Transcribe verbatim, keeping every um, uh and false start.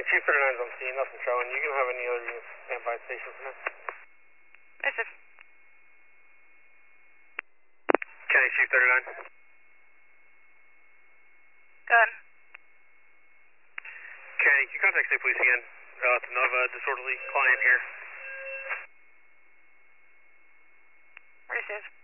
Chief thirty-nine is on scene, nothing showing. You can have any other units stand by station for now. Missive. County Chief thirty-nine. Good. County, can you contact state police again? Uh, it's another disorderly client here. Receive.